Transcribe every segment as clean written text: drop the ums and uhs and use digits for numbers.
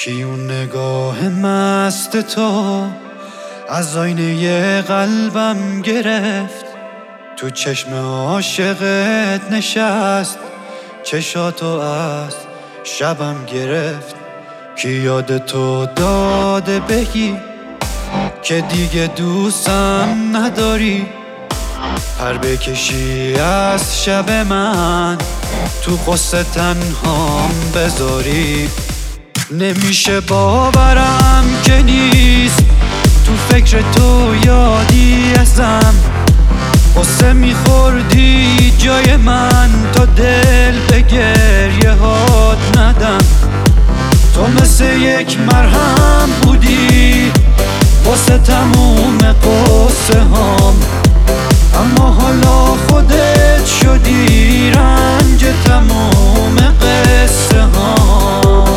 کی اون نگاه مست تو از آینه قلبم گرفت، تو چشم عاشقت نشست، چشاتو از شبم گرفت. کی یاد تو داده بگی که دیگه دوستم نداری، پر بکشی از شب من، تو قصه تنهام بذاری. نمیشه باورم که نیست تو فکر تو یادی ازم، قصه میخوردی جای من تا دل به گریه هات ندم. تو مثل یک مرهم بودی واسه تموم قصه هام، اما حالا خودت شدی رنج تموم قصه هام.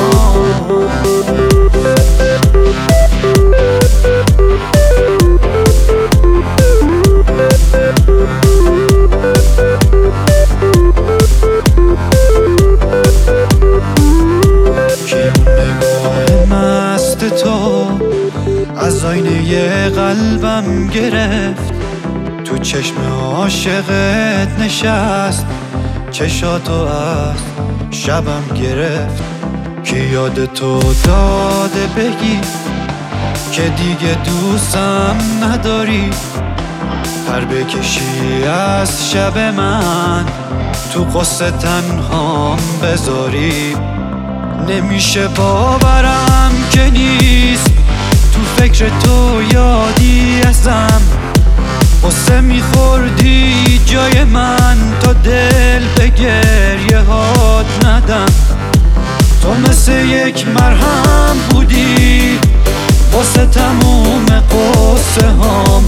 تو از آینه قلبم گرفت، تو چشم عاشقت نشست، چشاتو از شبم گرفت. کی یاد تو داده بگی که دیگه دوستم نداری، پر بکشی از شب من، تو قصه تنهام بذاری. نمیشه باورم که نیست تو فکر تو یادی ازم، قصه میخوردی جای من تا دل به گریه هات ندم. تو مثل یک مرهم بودی واسه تموم قصه هام،